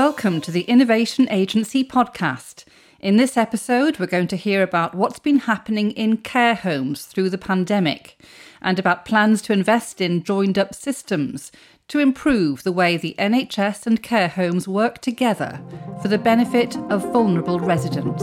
Welcome to the Innovation Agency podcast. In this episode, we're going to hear about what's been happening in care homes through the pandemic and about plans to invest in joined-up systems to improve the way the NHS and care homes work together for the benefit of vulnerable residents.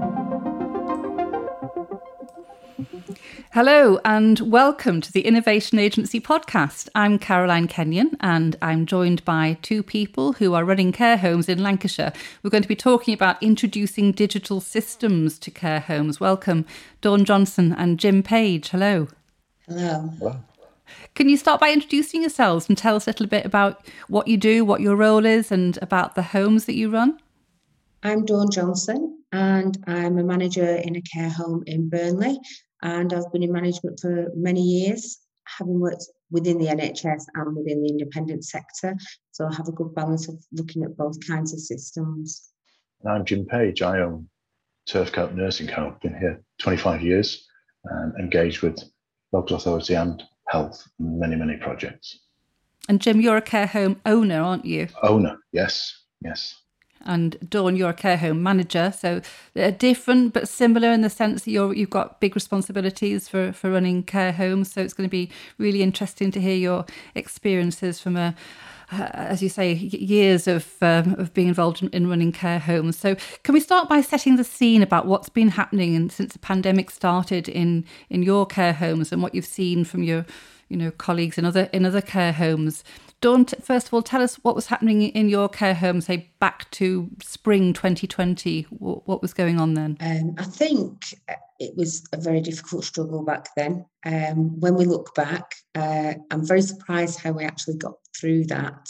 Hello and welcome to the Innovation Agency podcast. I'm Caroline Kenyon and I'm joined by two people who are running care homes in Lancashire. We're going to be talking about introducing digital systems to care homes. Welcome, Dawn Johnson and Jim Page. Hello. Hello. Hello. Can you start by introducing yourselves and tell us a little bit about what you do, what your role is, and about the homes that you run? I'm Dawn Johnson and I'm a manager in a care home in Burnley. And I've been in management for many years, having worked within the NHS and within the independent sector. So I have a good balance of looking at both kinds of systems. And I'm Jim Page. I own Turfcote Nursing Home. Been here 25 years and engaged with local authority and health in many, many projects. And Jim, you're a care home owner, aren't you? Owner, yes. And Dawn, you're a care home manager, so they're different but similar in the sense that you've got big responsibilities for running care homes. So it's going to be really interesting to hear your experiences from as you say, years of being involved in running care homes. So can we start by setting the scene about what's been happening since the pandemic started in your care homes and what you've seen from your colleagues in other care homes? Dawn, first of all, tell us what was happening in your care home, say back to spring 2020. What was going on then? I think it was a very difficult struggle back then. When we look back, I'm very surprised how we actually got through that.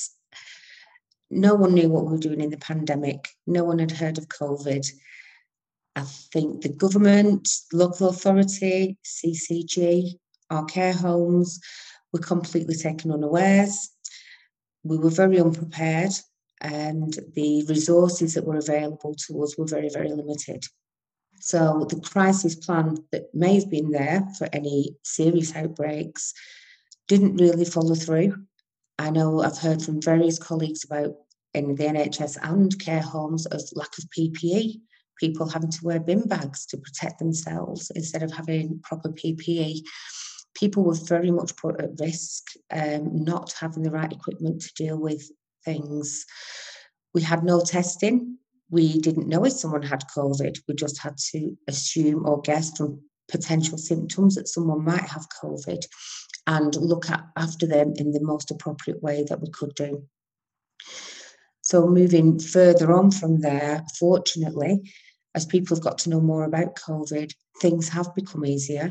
No one knew what we were doing in the pandemic. No one had heard of COVID. I think the government, local authority, CCG, our care homes were completely taken unawares. We were very unprepared and the resources that were available to us were very, very limited. So the crisis plan that may have been there for any serious outbreaks didn't really follow through. I know I've heard from various colleagues about in the NHS and care homes of lack of PPE, people having to wear bin bags to protect themselves instead of having proper PPE. People were very much put at risk, not having the right equipment to deal with things. We had no testing. We didn't know if someone had COVID. We just had to assume or guess from potential symptoms that someone might have COVID and look after them in the most appropriate way that we could do. So moving further on from there, fortunately, as people have got to know more about COVID, things have become easier.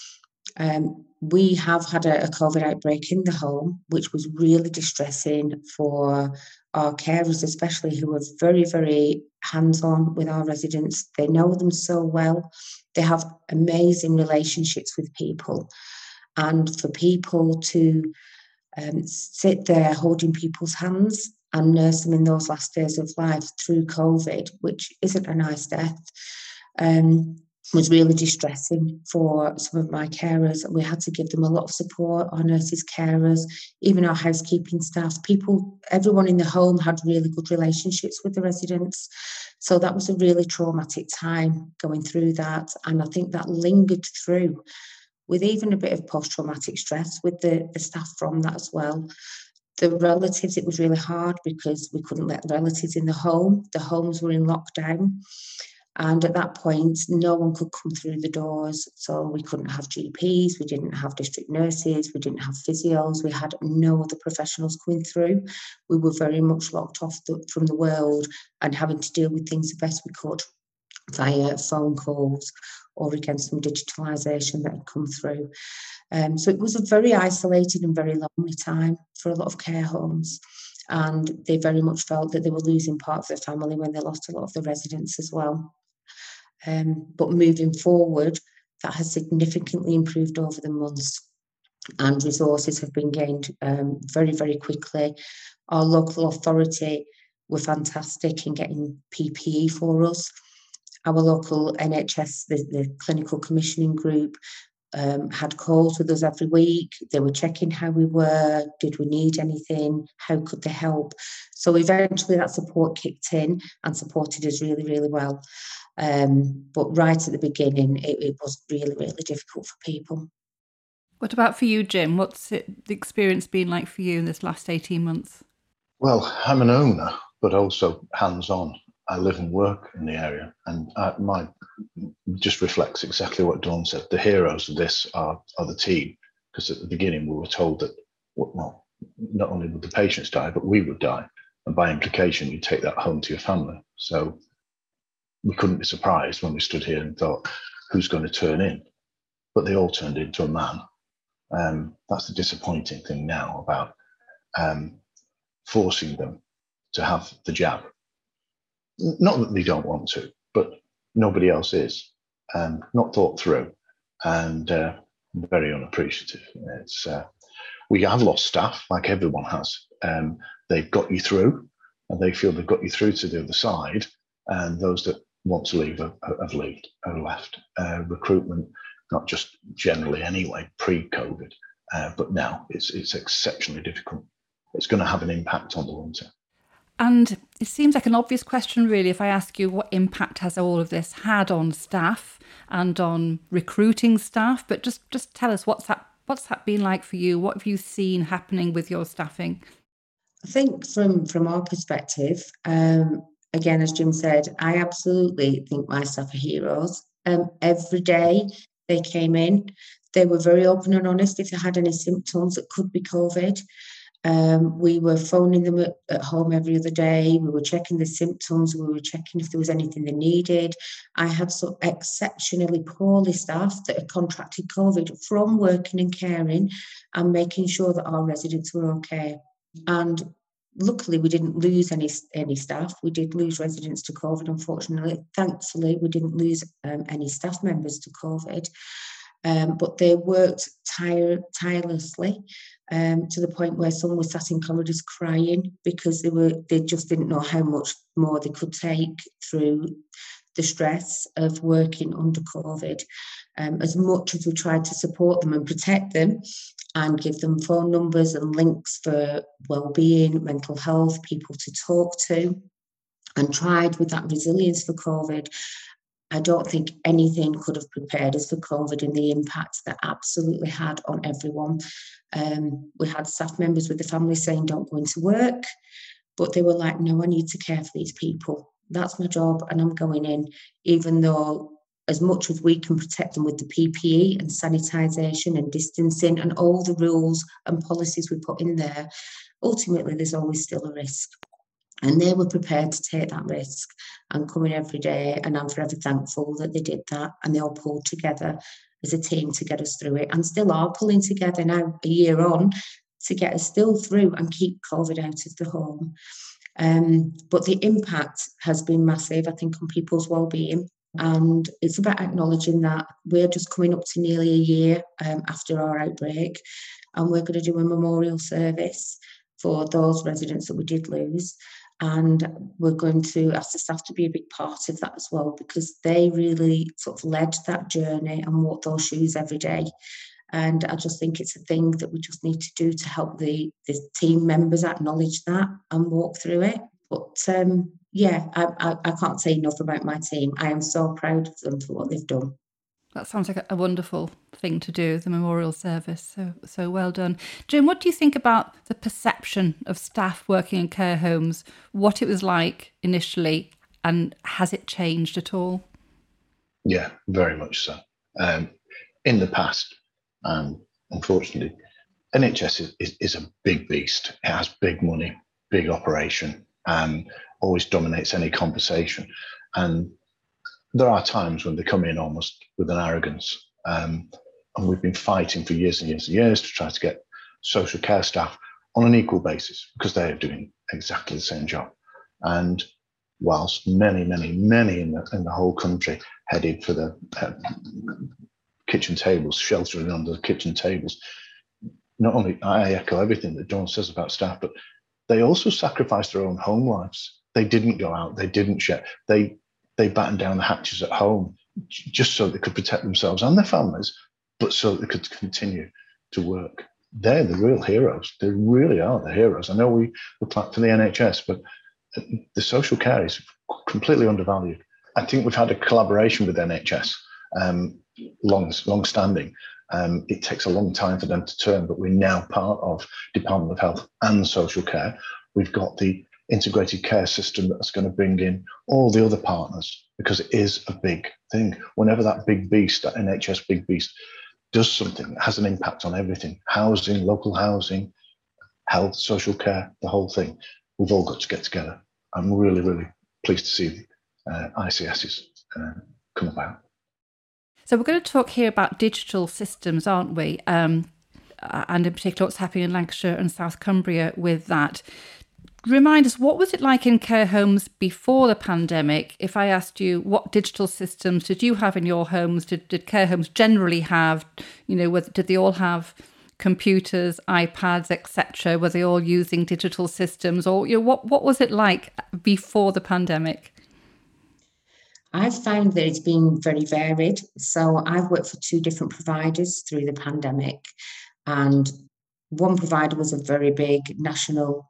We have had a COVID outbreak in the home, which was really distressing for our carers, especially who are very, very hands-on with our residents. They know them so well. They have amazing relationships with people. And for people to sit there holding people's hands and nurse them in those last days of life through COVID, which isn't a nice death, was really distressing for some of my carers. We had to give them a lot of support, our nurses, carers, even our housekeeping staff. Everyone in the home had really good relationships with the residents. So that was a really traumatic time going through that. And I think that lingered through with even a bit of post-traumatic stress with the staff from that as well. The relatives, it was really hard because we couldn't let the relatives in the home. The homes were in lockdown. And at that point, no one could come through the doors. So we couldn't have GPs, we didn't have district nurses, we didn't have physios, we had no other professionals coming through. We were very much locked off from the world and having to deal with things the best we could via phone calls or against some digitalisation that had come through. So it was a very isolated and very lonely time for a lot of care homes. And they very much felt that they were losing part of their family when they lost a lot of the residents as well. But moving forward, that has significantly improved over the months and resources have been gained very, very quickly. Our local authority were fantastic in getting PPE for us. Our local NHS, the clinical commissioning group, had calls with us every week. They were checking how we were, did we need anything, how could they help? So eventually that support kicked in and supported us really, really well. But right at the beginning, it was really, really difficult for people. What about for you, Jim? What's the experience been like for you in this last 18 months? Well, I'm an owner, but also hands-on. I live and work in the area, and my just reflects exactly what Dawn said. The heroes of this are the team, because at the beginning we were told that, well, not only would the patients die, but we would die, and by implication, you take that home to your family. So we couldn't be surprised when we stood here and thought, who's going to turn in? But they all turned into a man. That's the disappointing thing now about forcing them to have the jab. Not that they don't want to, but nobody else is. Not thought through, and very unappreciative. We have lost staff, like everyone has. They've got you through, and they feel they've got you through to the other side, and those that want to leave have left. Recruitment, not just generally anyway, pre-COVID, but now it's exceptionally difficult. It's going to have an impact on the winter. And it seems like an obvious question, really, if I ask you what impact has all of this had on staff and on recruiting staff. But just tell us, what's that been like for you? What have you seen happening with your staffing? I think from our perspective, again, as Jim said, I absolutely think my staff are heroes. Every day they came in, they were very open and honest if they had any symptoms that could be COVID. We were phoning them at home every other day. We were checking the symptoms. We were checking if there was anything they needed. I had some exceptionally poorly staffed that had contracted COVID from working and caring and making sure that our residents were okay. And luckily, we didn't lose any staff. We did lose residents to COVID, unfortunately. Thankfully, we didn't lose any staff members to COVID. But they worked tirelessly to the point where some were sat in corridors crying because they just didn't know how much more they could take through the stress of working under COVID. As much as we tried to support them and protect them and give them phone numbers and links for wellbeing, mental health, people to talk to, and tried with that resilience for COVID, I don't think anything could have prepared us for COVID and the impact that absolutely had on everyone. We had staff members with the family saying, don't go into work, but they were like, no, I need to care for these people. That's my job and I'm going in, even though as much as we can protect them with the PPE and sanitisation and distancing and all the rules and policies we put in there, ultimately there's always still a risk. And they were prepared to take that risk and come in every day. And I'm forever thankful that they did that. And they all pulled together as a team to get us through it, and still are pulling together now, a year on, to get us still through and keep COVID out of the home. But the impact has been massive, I think, on people's wellbeing. And it's about acknowledging that we're just coming up to nearly a year after our outbreak. And we're going to do a memorial service for those residents that we did lose. And we're going to ask the staff to be a big part of that as well, because they really sort of led that journey and walked those shoes every day. And I just think it's a thing that we just need to do to help the team members acknowledge that and walk through it. But I can't say enough about my team. I am so proud of them for what they've done. That sounds like a wonderful thing to do, the memorial service. So well done. Jim, what do you think about the perception of staff working in care homes, what it was like initially, and has it changed at all? Yeah, very much so. In the past, unfortunately, NHS is a big beast. It has big money, big operation, always dominates any conversation. And there are times when they come in almost with an arrogance. And we've been fighting for years and years and years to try to get social care staff on an equal basis, because they are doing exactly the same job. And whilst many in the whole country headed for the kitchen tables, sheltering under the kitchen tables, not only I echo everything that Dawn says about staff, but they also sacrificed their own home lives. They didn't go out, they didn't share. They battened down the hatches at home just so they could protect themselves and their families, but so they could continue to work. they're the real heroes. They really are the heroes. I know we clap for the NHS, but the social care is completely undervalued. I think we've had a collaboration with NHS, long standing. It takes a long time for them to turn, but we're now part of Department of Health and Social Care. We've got the integrated care system that's going to bring in all the other partners, because it is a big thing. Whenever that big beast, that NHS big beast, does something that has an impact on everything, housing, local housing, health, social care, the whole thing, we've all got to get together. I'm really, really pleased to see ICSs come about. So we're going to talk here about digital systems, aren't we? And in particular, what's happening in Lancashire and South Cumbria with that. Remind us, what was it like in care homes before the pandemic? If I asked you, what digital systems did you have in your homes? Did care homes generally have, did they all have computers, iPads, etc.? Were they all using digital systems? Or what was it like before the pandemic? I've found that it's been very varied. So I've worked for 2 different providers through the pandemic, and one provider was a very big national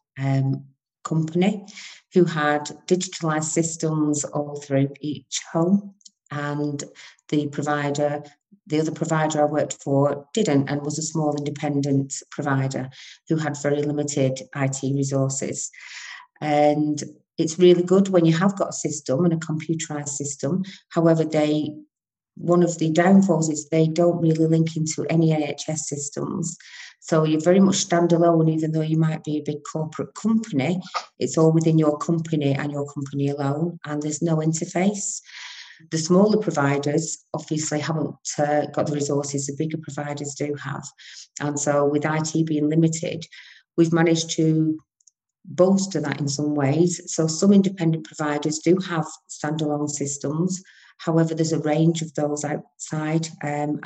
company who had digitalized systems all through each home, and the other provider I worked for didn't, and was a small independent provider who had very limited IT resources. And it's really good when you have got a system and a computerized system. However, one of the downfalls is they don't really link into any NHS systems. So you're very much standalone, even though you might be a big corporate company. It's all within your company and your company alone, and there's no interface. The smaller providers obviously haven't got the resources the bigger providers do have. And so with IT being limited, we've managed to bolster that in some ways. So some independent providers do have standalone systems. However, there's a range of those outside, and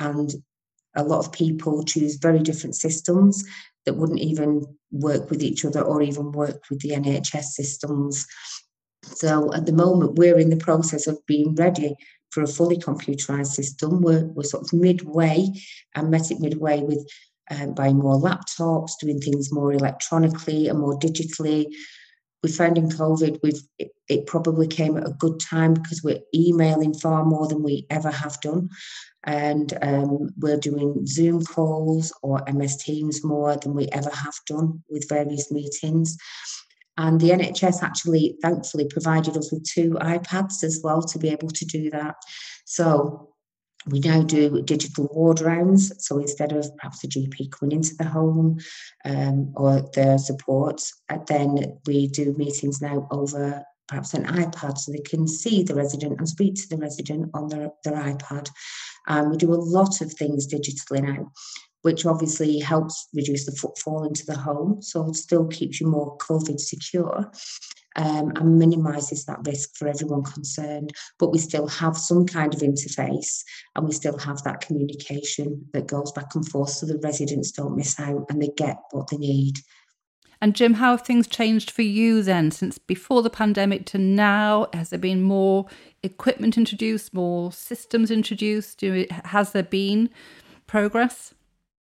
a lot of people choose very different systems that wouldn't even work with each other or even work with the NHS systems. So at the moment, we're in the process of being ready for a fully computerised system. We're sort of midway, and met it midway with buying more laptops, doing things more electronically and more digitally. We found in COVID, it probably came at a good time because we're emailing far more than we ever have done. And we're doing Zoom calls or MS Teams more than we ever have done with various meetings. And the NHS actually, thankfully, provided us with 2 iPads as well to be able to do that. So we now do digital ward rounds. So instead of perhaps the GP coming into the home or their support, then we do meetings now over perhaps an iPad, so they can see the resident and speak to the resident on their iPad. We do a lot of things digitally now, which obviously helps reduce the footfall into the home. So it still keeps you more COVID secure. And minimises that risk for everyone concerned. But we still have some kind of interface, and we still have that communication that goes back and forth so the residents don't miss out and they get what they need. And Jim, how have things changed for you then since before the pandemic to now? Has there been more equipment introduced, more systems introduced? Has there been progress?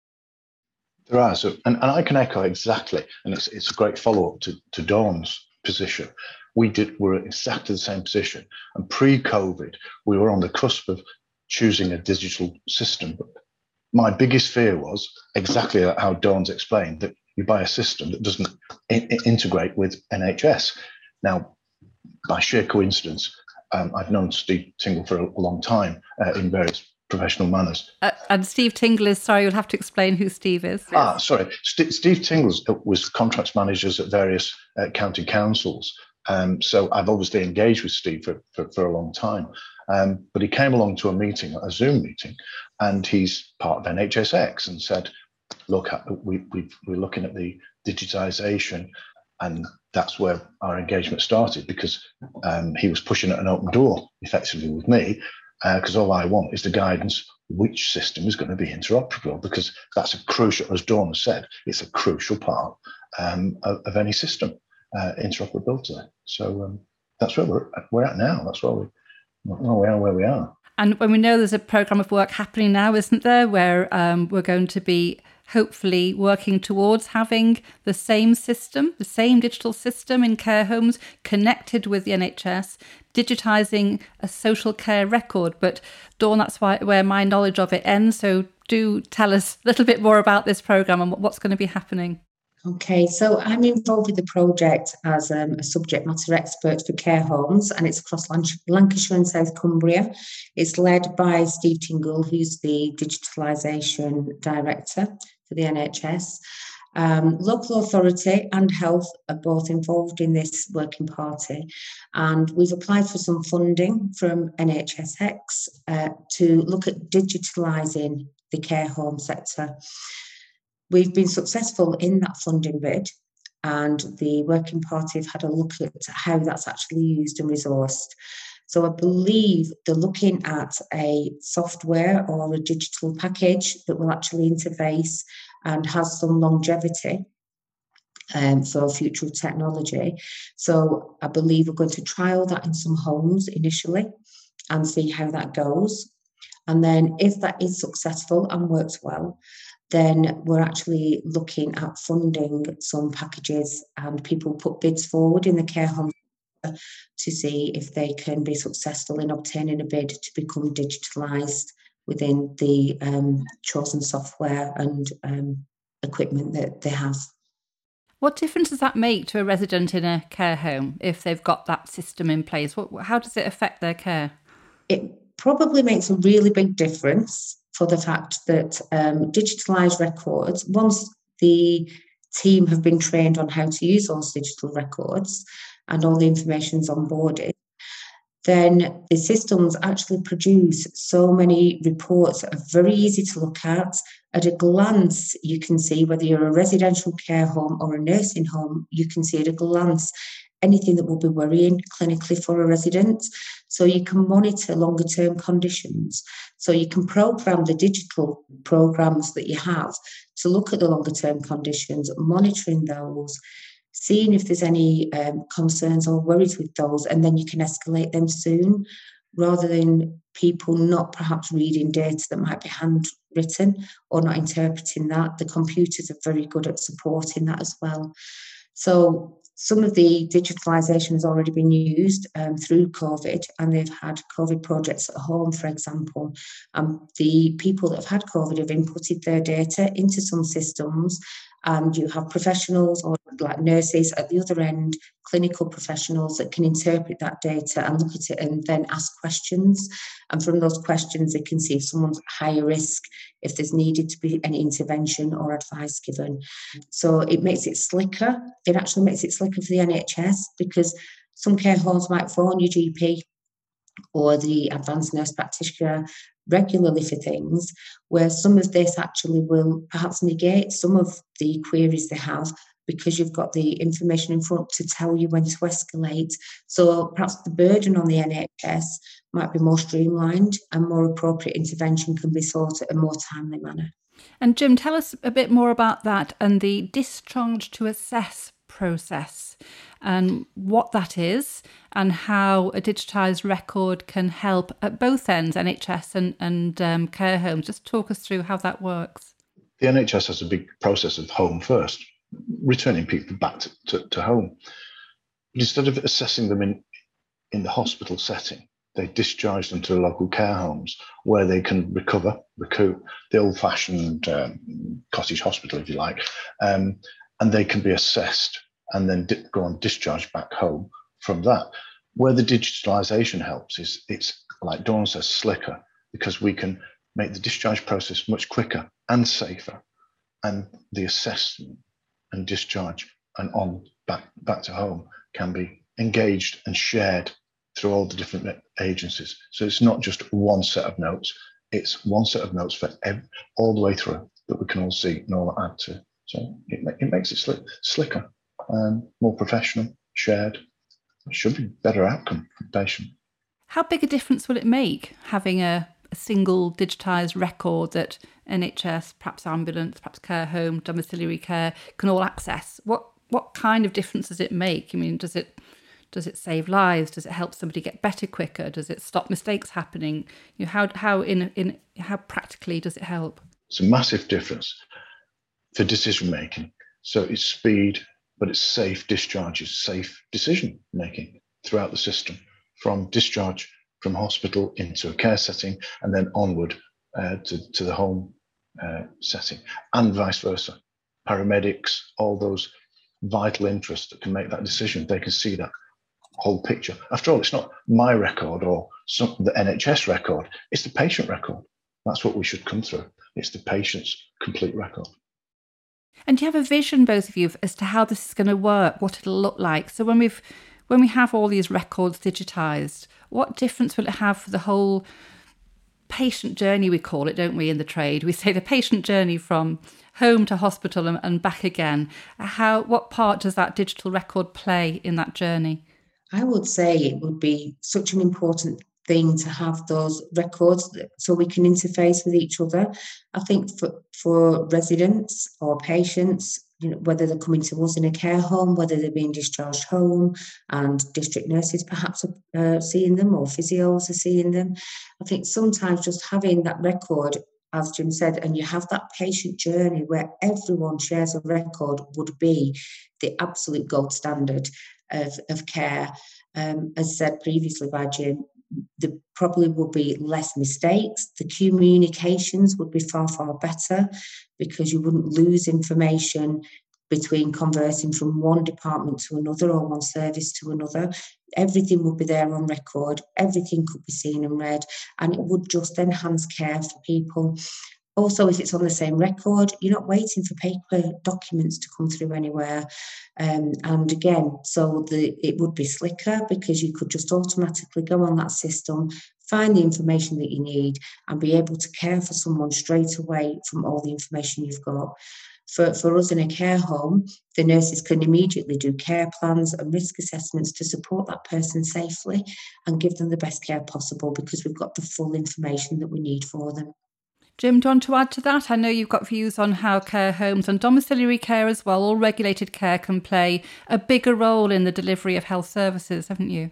There are, and I can echo exactly, and it's a great follow-up to Dawn's position. We're in exactly the same position, and pre-COVID we were on the cusp of choosing a digital system. But my biggest fear was exactly how Dawn's explained, that you buy a system that doesn't integrate with NHS. Now, by sheer coincidence, I've known Steve Tingle for a long time in various professional manners. And Steve Tingle is, sorry, you'll have to explain who Steve is. Sorry. Steve Tingle was contracts managers at various county councils. So I've obviously engaged with Steve for a long time. But he came along to a Zoom meeting, and he's part of NHSX and said, look, we're looking at the digitisation, and that's where our engagement started, because he was pushing at an open door effectively with me, because all I want is the guidance which system is going to be interoperable, because that's a crucial, as Dawn has said, it's a crucial part of any system, interoperability. So that's where we're at now. That's why we are where we are. And when we know there's a programme of work happening now, isn't there, where we're going to be hopefully working towards having the same system, the same digital system in care homes connected with the NHS, digitising a social care record. But Dawn, that's where my knowledge of it ends. So do tell us a little bit more about this programme and what's going to be happening. Okay, so I'm involved with the project as a subject matter expert for care homes, and it's across Lancashire and South Cumbria. It's led by Steve Tingle, who's the Digitalisation Director for the NHS. Local authority and health are both involved in this working party, and we've applied for some funding from NHSX to look at digitalising the care home sector. We've been successful in that funding bid, and the working party have had a look at how that's actually used and resourced. So I believe they're looking at a software or a digital package that will actually interface and has some longevity for future technology. So I believe we're going to trial that in some homes initially and see how that goes. And then if that is successful and works well, then we're actually looking at funding some packages, and people put bids forward in the care home to see if they can be successful in obtaining a bid to become digitalised within the chosen software and equipment that they have. What difference does that make to a resident in a care home if they've got that system in place? How does it affect their care? It probably makes a really big difference for the fact that digitalised records, once the team have been trained on how to use those digital records and all the information's onboarded, then the systems actually produce so many reports that are very easy to look at. At a glance, you can see whether you're a residential care home or a nursing home, you can see at a glance anything that will be worrying clinically for a resident. So you can monitor longer term conditions. So you can program the digital programs that you have to look at the longer term conditions, monitoring those, seeing if there's any concerns or worries with those, and then you can escalate them soon, rather than people not perhaps reading data that might be handwritten or not interpreting that. The computers are very good at supporting that as well. So some of the digitalisation has already been used through COVID, and they've had COVID projects at home, for example. The people that have had COVID have inputted their data into some systems, and you have professionals or like nurses at the other end, clinical professionals that can interpret that data and look at it and then ask questions. And from those questions, they can see if someone's higher risk, if there's needed to be any intervention or advice given. So it makes it slicker. It actually makes it slicker for the NHS, because some care homes might phone your GP or the advanced nurse practitioner regularly for things, where some of this actually will perhaps negate some of the queries they have, because you've got the information in front to tell you when to escalate. So perhaps the burden on the NHS might be more streamlined, and more appropriate intervention can be sought at a more timely manner. And Jim, tell us a bit more about that and the discharge to assess process and what that is, and how a digitised record can help at both ends, NHS and care homes. Just talk us through how that works. The NHS has a big process of home first, returning people back to home. But instead of assessing them in the hospital setting, they discharge them to the local care homes where they can recoup the old-fashioned cottage hospital, if you like, and they can be assessed and then go on discharge back home from that. Where the digitalisation helps is, it's like Dawn says, slicker, because we can make the discharge process much quicker and safer, and the assessment and discharge and on back to home can be engaged and shared through all the different agencies. So it's not just one set of notes, it's one set of notes for all the way through that we can all see and all add to. So it makes it slicker, more professional, shared. It should be better outcome for the patient. How big a difference will it make having a single digitised record that NHS, perhaps ambulance, perhaps care home, domiciliary care can all access? What kind of difference does it make? I mean, does it save lives? Does it help somebody get better quicker? Does it stop mistakes happening? How practically does it help? It's a massive difference. for decision making. So it's speed, but it's safe discharges, safe decision making throughout the system, from discharge from hospital into a care setting and then onward to the home setting, and vice versa. Paramedics, all those vital interests that can make that decision, they can see that whole picture. After all, it's not my record or the NHS record, it's the patient record. That's what we should come through. It's the patient's complete record. And do you have a vision, both of you, as to how this is going to work, what it'll look like? So when we have all these records digitised, what difference will it have for the whole patient journey, we call it, don't we, in the trade? We say the patient journey from home to hospital and back again. What part does that digital record play in that journey? I would say it would be such an important thing to have those records so we can interface with each other. I think for residents or patients, whether they're coming to us in a care home, whether they're being discharged home and district nurses perhaps are seeing them, or physios are seeing them, I think sometimes just having that record, as Jim said, and you have that patient journey where everyone shares a record, would be the absolute gold standard of care. As said previously by Jim, there probably will be less mistakes. The communications would be far, far better, because you wouldn't lose information between conversing from one department to another or one service to another. Everything would be there on record. Everything could be seen and read, and it would just enhance care for people. Also, if it's on the same record, you're not waiting for paper documents to come through anywhere. And again, so it would be slicker, because you could just automatically go on that system, find the information that you need, and be able to care for someone straight away from all the information you've got. For us in a care home, the nurses can immediately do care plans and risk assessments to support that person safely and give them the best care possible, because we've got the full information that we need for them. Jim, do you want to add to that? I know you've got views on how care homes and domiciliary care as well, all regulated care, can play a bigger role in the delivery of health services, haven't you?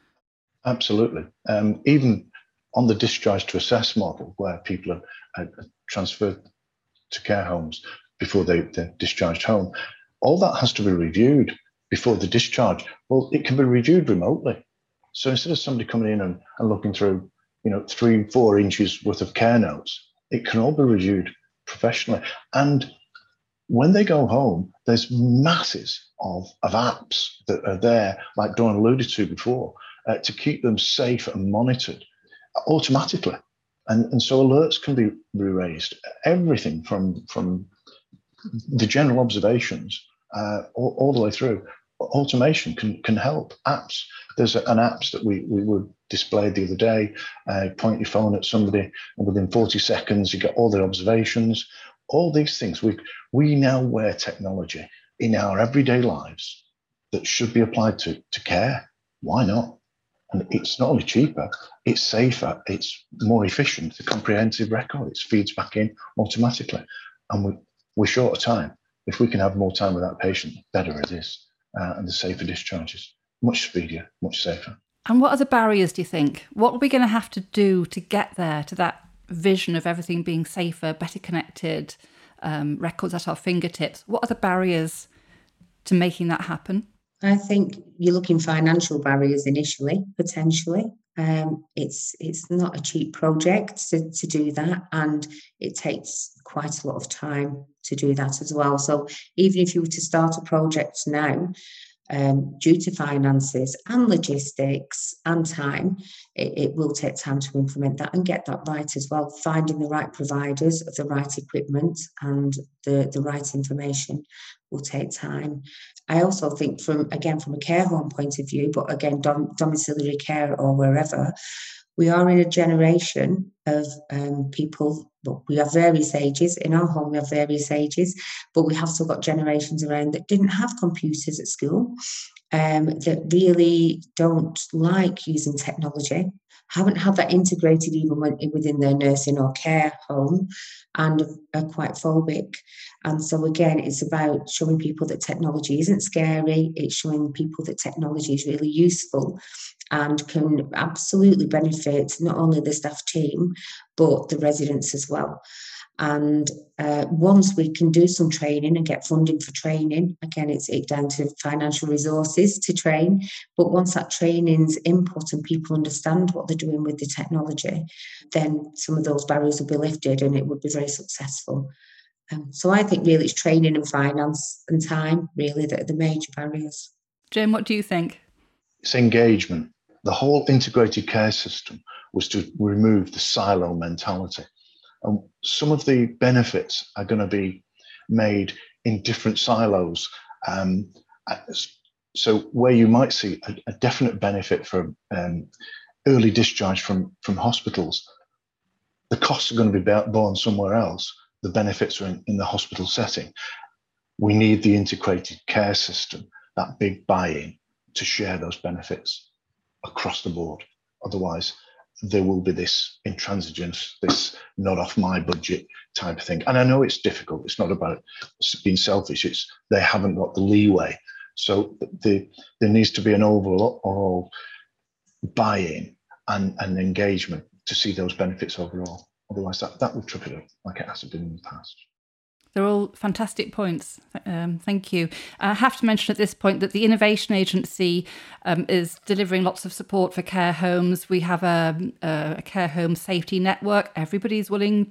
Absolutely. Even on the discharge to assess model, where people are transferred to care homes before they're discharged home, all that has to be reviewed before the discharge. Well, it can be reviewed remotely. So instead of somebody coming in and looking through 3-4 inches worth of care notes, it can all be reviewed professionally. And when they go home, there's masses of apps that are there, like Dawn alluded to before, to keep them safe and monitored automatically. And so alerts can be raised. Everything from the general observations all the way through. Automation can help. Apps. There's an apps that we were displayed the other day. Point your phone at somebody, and within 40 seconds, you get all their observations. All these things. We now wear technology in our everyday lives that should be applied to care. Why not? And it's not only cheaper, it's safer, it's more efficient. The comprehensive record, it feeds back in automatically. And we're short of time. If we can have more time with that patient, the better it is. And the safer discharges. Much speedier, much safer. And what are the barriers, do you think? What are we going to have to do to get there, to that vision of everything being safer, better connected, records at our fingertips? What are the barriers to making that happen? I think you're looking financial barriers initially, potentially. It's not a cheap project to do that, and it takes quite a lot of time to do that as well. So even if you were to start a project now, due to finances and logistics and time, it will take time to implement that and get that right as well. Finding the right providers of the right equipment and the right information will take time. I also think from a care home point of view, but again, domiciliary care or wherever, we are in a generation of people. Well, we have various ages. In our home, we have various ages, but we have still got generations around that didn't have computers at school, that really don't like using technology, haven't had that integrated even within their nursing or care home, and are quite phobic. And so again, it's about showing people that technology isn't scary. It's showing people that technology is really useful and can absolutely benefit not only the staff team, but the residents as well. And once we can do some training and get funding for training, again, it's down to financial resources to train. But once that training's input and people understand what they're doing with the technology, then some of those barriers will be lifted and it would be very successful. So I think really it's training and finance and time really that are the major barriers. Jim, what do you think? It's engagement. The whole integrated care system was to remove the silo mentality. And some of the benefits are going to be made in different silos. So where you might see a definite benefit from early discharge from hospitals, the costs are going to be borne somewhere else. The benefits are in the hospital setting. We need the integrated care system, that big buy-in, to share those benefits across the board. Otherwise, there will be this intransigence, this not off my budget type of thing. And I know it's difficult. It's not about being selfish. It's they haven't got the leeway. So there needs to be an overall buy-in and engagement to see those benefits overall. Otherwise, that would trip it up like it has been in the past. They're all fantastic points. Thank you. I have to mention at this point that the Innovation Agency is delivering lots of support for care homes. We have a care home safety network. Everybody's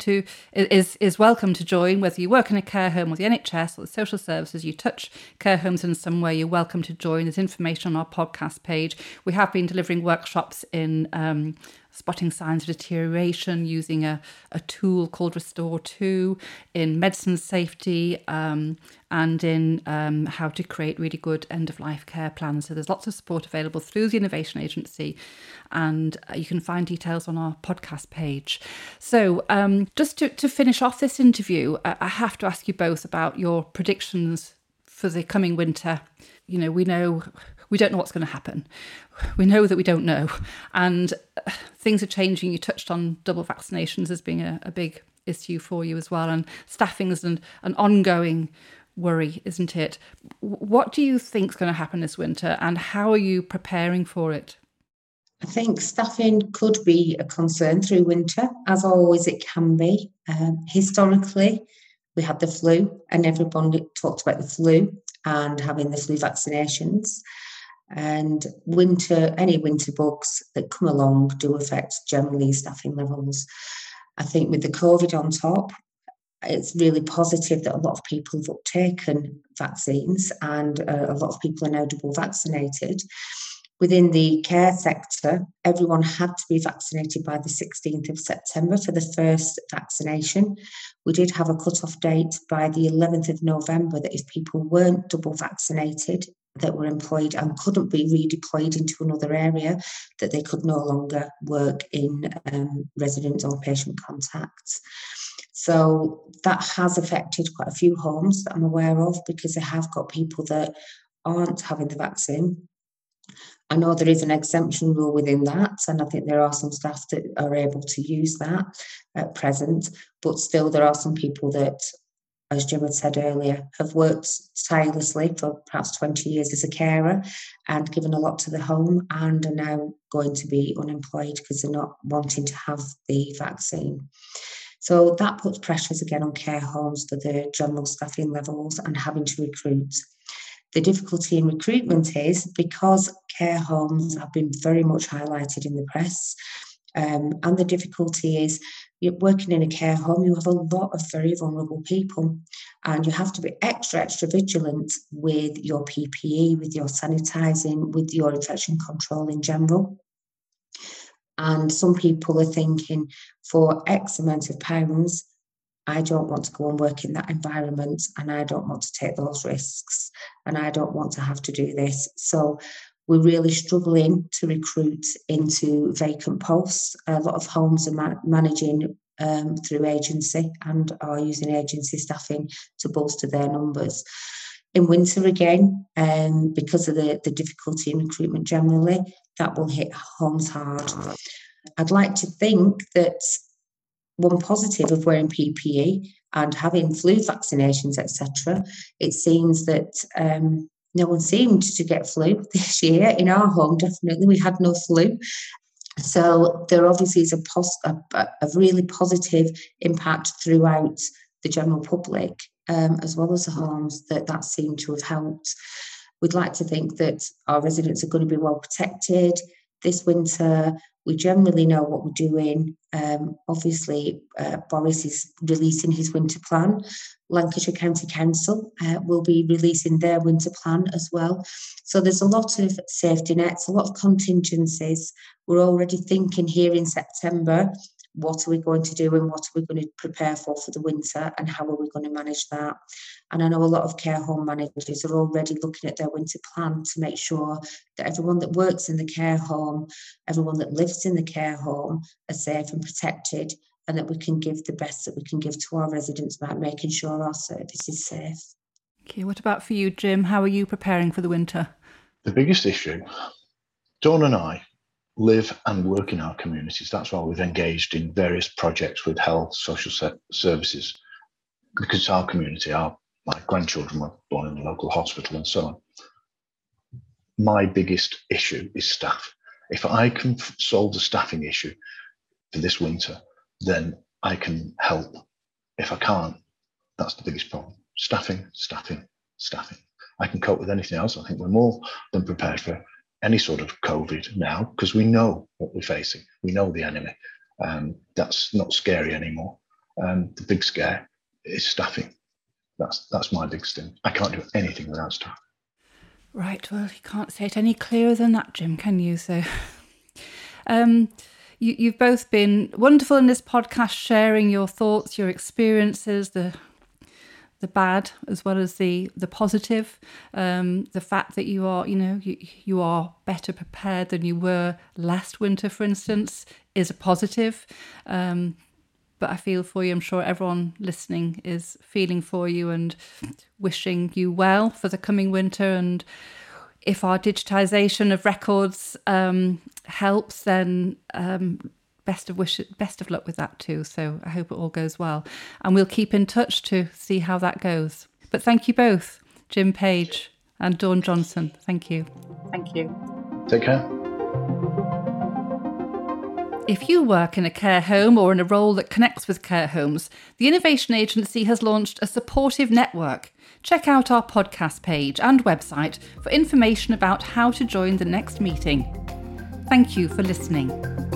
is welcome to join, whether you work in a care home or the NHS or the social services, you touch care homes in some way, you're welcome to join. There's information on our podcast page. We have been delivering workshops in spotting signs of deterioration using a tool called Restore 2, in medicine safety, and in how to create really good end-of-life care plans. So there's lots of support available through the Innovation Agency, and you can find details on our podcast page. So just to finish off this interview, I have to ask you both about your predictions for the coming winter. You know, we don't know what's going to happen. We know that we don't know. And things are changing. You touched on double vaccinations as being a big issue for you as well. And staffing is an ongoing worry, isn't it? What do you think is going to happen this winter and how are you preparing for it? I think staffing could be a concern through winter. As always, it can be. Historically, we had the flu and everybody talked about the flu and having the flu vaccinations. And any winter bugs that come along do affect generally staffing levels. I think with the COVID on top, it's really positive that a lot of people have taken vaccines and a lot of people are now double vaccinated. Within the care sector, everyone had to be vaccinated by the 16th of September for the first vaccination. We did have a cut-off date by the 11th of November that if people weren't double vaccinated, that were employed and couldn't be redeployed into another area, that they could no longer work in resident or patient contacts. So that has affected quite a few homes that I'm aware of because they have got people that aren't having the vaccine. I know there is an exemption rule within that, and I think there are some staff that are able to use that at present, but still there are some people that, as Jim had said earlier, have worked tirelessly for perhaps 20 years as a carer and given a lot to the home and are now going to be unemployed because they're not wanting to have the vaccine. So that puts pressures again on care homes for the general staffing levels and having to recruit. The difficulty in recruitment is because care homes have been very much highlighted in the press, and the difficulty is you're working in a care home, you have a lot of very vulnerable people and you have to be extra vigilant with your PPE, with your sanitising, with your infection control in general. And some people are thinking for X amount of pounds, I don't want to go and work in that environment and I don't want to take those risks and I don't want to have to do this. So we're really struggling to recruit into vacant posts. A lot of homes are managing through agency and are using agency staffing to bolster their numbers. In winter again, because of the difficulty in recruitment generally, that will hit homes hard. I'd like to think that one positive of wearing PPE and having flu vaccinations, etc., it seems that no one seemed to get flu this year. In our home, definitely, we had no flu. So there obviously is a really positive impact throughout the general public, as well as the homes, that seemed to have helped. We'd like to think that our residents are going to be well protected this winter. We generally know what we're doing. Obviously, Boris is releasing his winter plan. Lancashire County Council will be releasing their winter plan as well. So there's a lot of safety nets, a lot of contingencies. We're already thinking here in September, what are we going to do and what are we going to prepare for the winter, and how are we going to manage that? And I know a lot of care home managers are already looking at their winter plan to make sure that everyone that works in the care home, everyone that lives in the care home are safe and protected, and that we can give the best that we can give to our residents about making sure our service is safe. Okay, what about for you, Jim? How are you preparing for the winter? The biggest issue, Dawn and I live and work in our communities. That's why we've engaged in various projects with health, social services, because our community, my grandchildren were born in the local hospital and so on. My biggest issue is staff. If I can solve the staffing issue for this winter, then I can help. If I can't, that's the biggest problem. Staffing. I can cope with anything else. I think we're more than prepared for any sort of COVID now, because we know what we're facing. We know the enemy. That's not scary anymore. The big scare is staffing. That's my biggest thing. I can't do anything without staff. Right, well, you can't say it any clearer than that, Jim, can you? So you've both been wonderful in this podcast, sharing your thoughts, your experiences, the bad as well as the positive. The fact that you are, you are better prepared than you were last winter, for instance, is a positive. But I feel for you. I'm sure everyone listening is feeling for you and wishing you well for the coming winter. And if our digitisation of records helps, then best of luck with that too. So I hope it all goes well. And we'll keep in touch to see how that goes. But thank you both, Jim Page and Dawn Johnson. Thank you. Thank you. Take care. If you work in a care home or in a role that connects with care homes, the Innovation Agency has launched a supportive network. Check out our podcast page and website for information about how to join the next meeting. Thank you for listening.